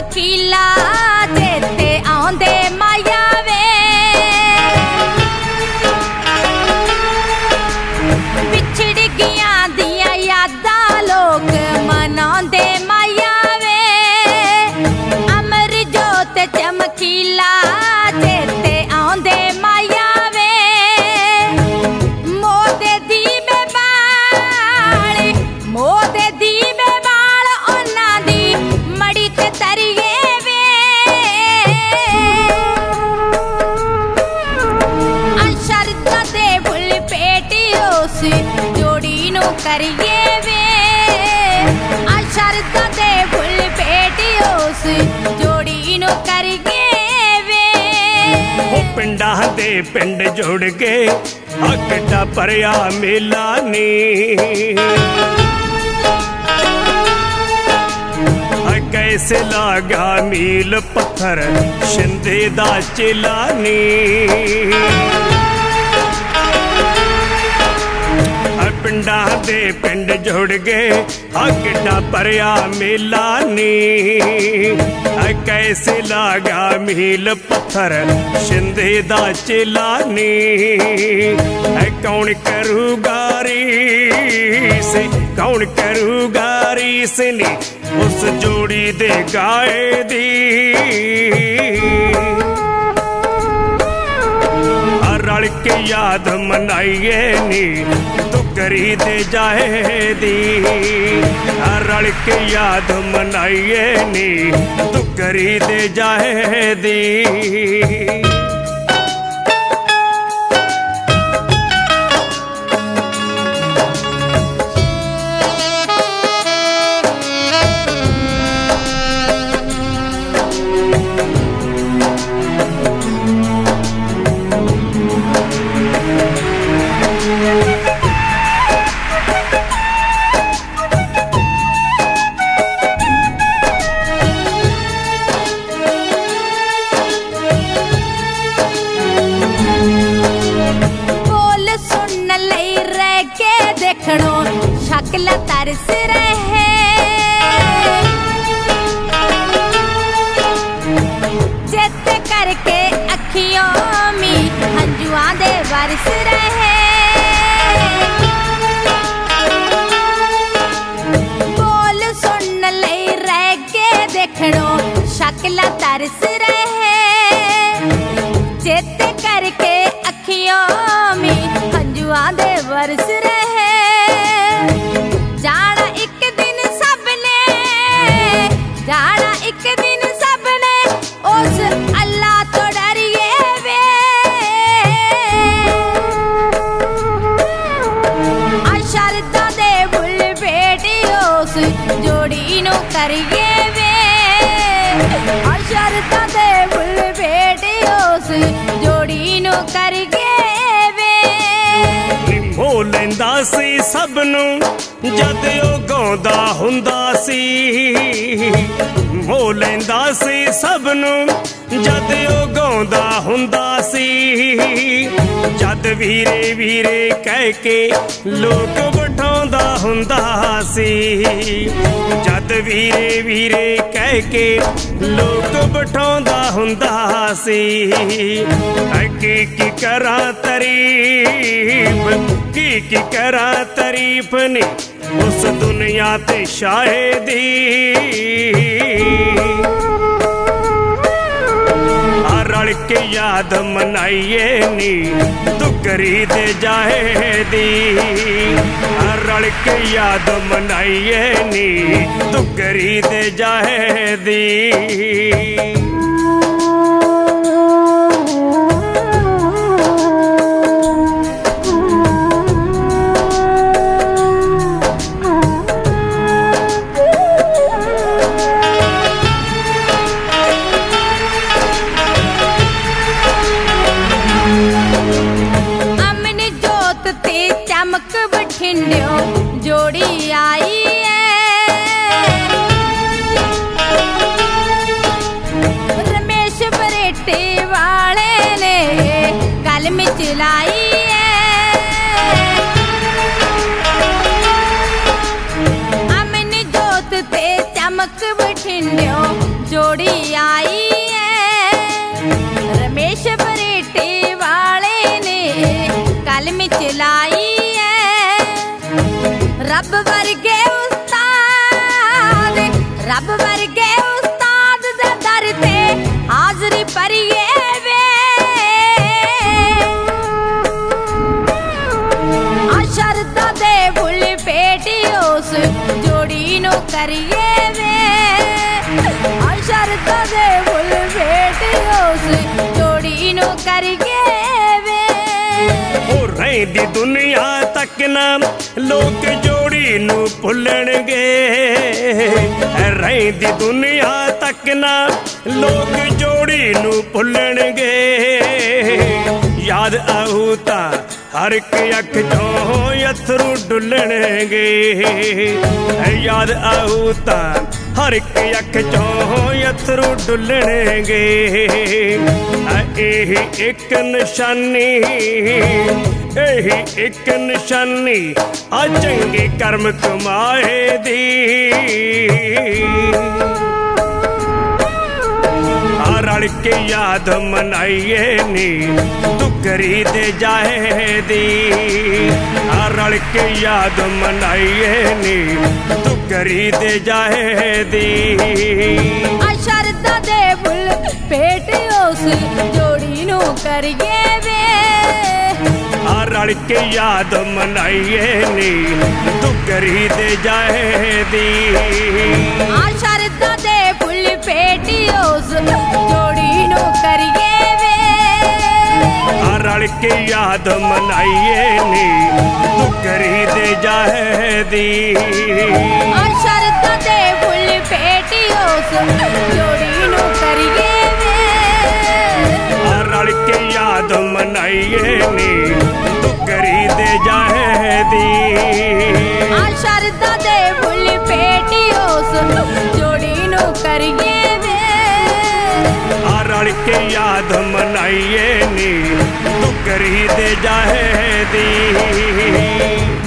चमकीला चेते आउंदे माया वे बिछड़ गया दिया यादा लोग मनाउंदे माया वे अमर जोत चमकीला चेते आउंदे माया वे मोदे दीबे बाल ओना दी मड़ी ते तरिए वे अशरदा दे फुल पेटी उस जोड़ी नु करिए वे अशरदा दे फुल पेटी उस जोड़ी नु करिए वे पिंडा दे पिंड जुड़ के अकटा परया मेला नी कैसे लागा मील पत्थर शिंदे दा चेला नी पिंडा दे पिंड जुड़ गए किड्डा परया मेला नी कैसे लागा मील पत्थर शिंदे दा चेला नी कौन करूगा रीस नी उस जोड़ी दे गाए दी रल के याद मनाइए नी दुगरी दे जाए दी रल के याद मनाइए नी दुगरी दे जाए दी शक्ल तरस रहे चित करके अखियों में हंजुआ दे बरस रहे बोल सुन ले रह के देखणो शक्ल तरस रहे चित करके अखियों में हंजुआ दे बरस रहे जाना एक दिन सबने उस अल्लाह तो डरिए वे अशरदा दे फुल बेटी उस जोड़ी नु करिए वे अशरदा दे फुल बेटी उस जोड़ी नु करिए वे बोलंदा सी सबनू जद ओ गाउंदा हुंदा सी बोलंदा सी सबनू जद ओ गाउंदा हुंदा सी जद वीरे वीरे कह के लोक बिठाउंदा हुंदा सी जद वीरे वीरे कह के लोक बिठाउंदा हुंदा सी की करा तारीफ की करा तारीफ नी उस दुनिया ते शायदी रल के याद मनाइए नी दुगरी दे जाए दी रल के याद मनाइए नी दुगरी दे जाए दी चमक बठिंडियो जोड़ी आई है रमेश बरेटे वाले ने गल में चलाई है अमन जोत ते चमक बठिंडियो जोड़ी ਕਰੀਏ ਵੇ ਆ ਸ਼ਰਤਾਂ ਦੇ ਫੁੱਲ ਭੇਟ ਉਸ ਜੋੜੀ ਨੂੰ ਕਰੀਏ ਵੇ ਉਹ ਰਹਿੰਦੀ ਦੁਨੀਆ ਤੱਕ ਨਾ ਲੋਕ ਜੋੜੀ ਨੂੰ ਭੁੱਲਣਗੇ ਰਹਿੰਦੀ ਦੁਨੀਆ ਤੱਕ ਨਾ ਲੋਕ ਜੋੜੀ ਨੂੰ ਭੁੱਲਣਗੇ ਯਾਦ ਆਊ ਤਾਂ ਹਰ ਇੱਕ ਅੱਖ ਚੋਂ ਅਥਰੂ ਡੁੱਲਣਗੇ ਯਾਦ ਆਊ ਤਾਂ ਹਰ ਇੱਕ ਅੱਖ ਚੋਂ ਅਥਰੂ ਡੁੱਲਣਗੇ ਇਹੀ ਇੱਕ ਨਿਸ਼ਾਨੀ ਇਹੀ ਇੱਕ ਨਿਸ਼ਾਨੀ ਆ ਚੰਗੇ ਕਰਮ ਕਮਾਏ ਦੀ ਰਲ ਕੇ ਯਾਦ ਮਨਾਈਏ ਨੀ ਦੁਗਰੀ ਦੇ ਜਾਏ ਦੀ ਰਲ ਕੇ ਯਾਦ ਮਨਾਈਏ ਨੀ ਦੁਗਰੀ ਦੇ ਜਾਏ ਦੀ ਆ ਸ਼ਰਤਾਂ ਦੇ ਫੁੱਲ ਭੇਟ ਉਸ ਜੋੜੀ ਨੂੰ ਕਰੀਏ ਵੇ ਰਲ ਕੇ ਯਾਦ ਮਨਾਈਏ ਨੀ ਦੁਗਰੀ ਦੇ ਜਾਏ ਦੀ ਆ ਸ਼ਰਤਾਂ ਦੇ ਫੁੱਲ ਭੇਟ ਉਸ ਜੋੜੀ ਨੂੰ ਕਰੀਏ ਵੇ ਰਲ ਕੇ ਯਾਦ ਮਨਾਈਏ ਨੀ ਦੁਗਰੀ ਦੇ ਜਾਏ ਦੀ ਆ ਸ਼ਰਤਾਂ ਦੇ ਫੁੱਲ ਭੇਟ ਉਸ ਜੋੜੀ ਨੂੰ ਕਰੀਏ ਵੇ ਰਲ ਕੇ ਯਾਦ ਮਨਾਈਏ ਨੀ ਦੁਗਰੀ ਦੇ ਜਾਏ ਦੀ ਆ ਸ਼ਰਤਾਂ ਦੇ ਫੁੱਲ ਭੇਟ ਉਸ ਜੋੜੀ ਨੂੰ ਕਰੀਏ ਵੇ ਰਲ ਕੇ ਯਾਦ ਮਨਾਈਏ ਨੀ ਦੁਗਰੀ ਦੇ ਜਾਏ ਦੀ